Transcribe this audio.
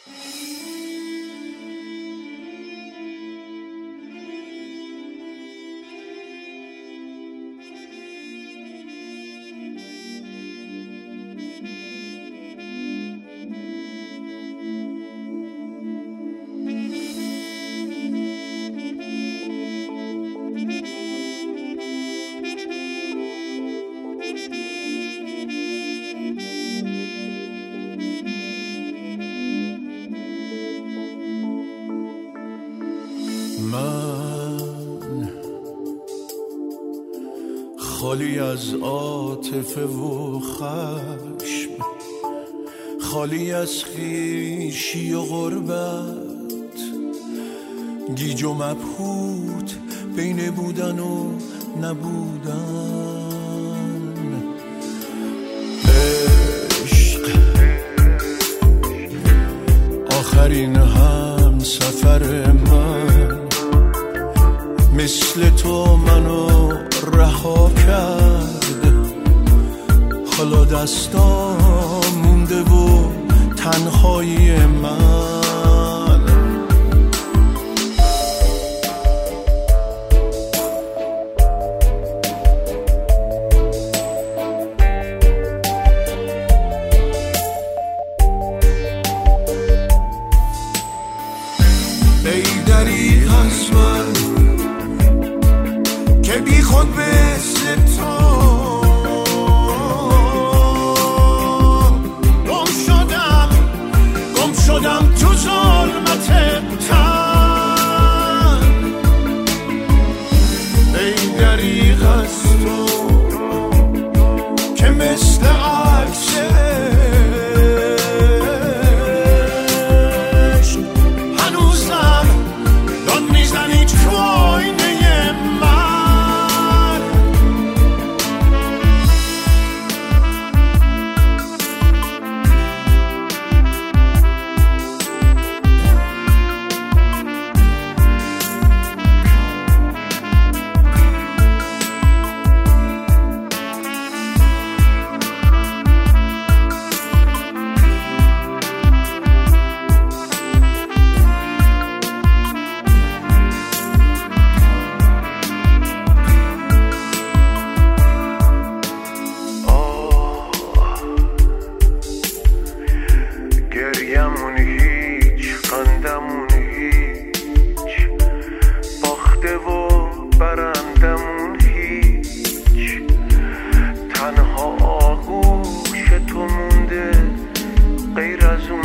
من خالی از عاطفه و خشم، خالی از خویشی و غربت، گیج و مبهوت بین بودن و نبودن. عشق آخرین هم سفر من، مثل تو منو رها کرد، حالا دستام مونده و تنهایی من. ای دریغ از من که بی خود مثل تو گم شدم تو ظلمت تن. ای دریغ از تو که مثل عکس هنوزم داد میزنی تو آینه من. گریمون هیچ، خندمون هیچ، باخته و برندمون هیچ، تنها آغوش تو مونده غیر از اون